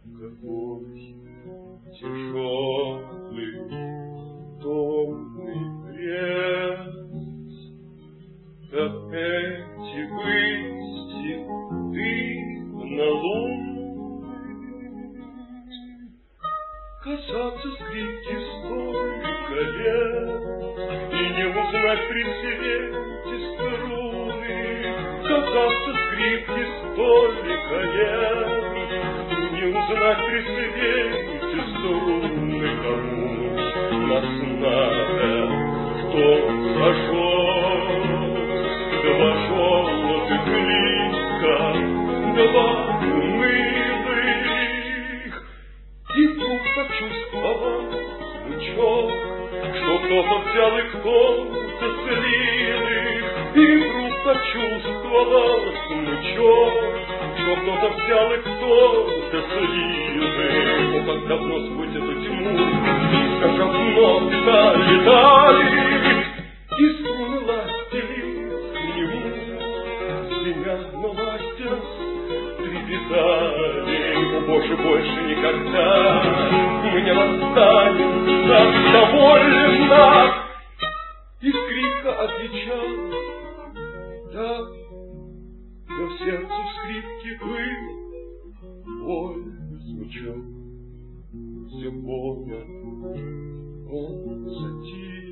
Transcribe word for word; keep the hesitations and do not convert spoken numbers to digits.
Какой тяжелый, томный крест, как эти выйти дымно луны. Касаться скрипки столько лет и не узнать при свете струны. Касаться скрипки столько лет и не узнать при свете струны. Кому нас надо, кто зажег два желтых лика, два унылых. И вдруг почувствовал смычок, что кто-то взял и кто-то слил их. И вдруг почувствовал смычок, что кто-то взял и кто-то слил их. О, как давно сквозь эту тьму как окно залетали, и струны ластились к нему, звеня, но ластясь, трепетали. О, Боже, больше никогда мы не расстанемся довольно. И скрипка отвечала: да, но в сердце скрипки был боль звучал. Все помнят, он затих.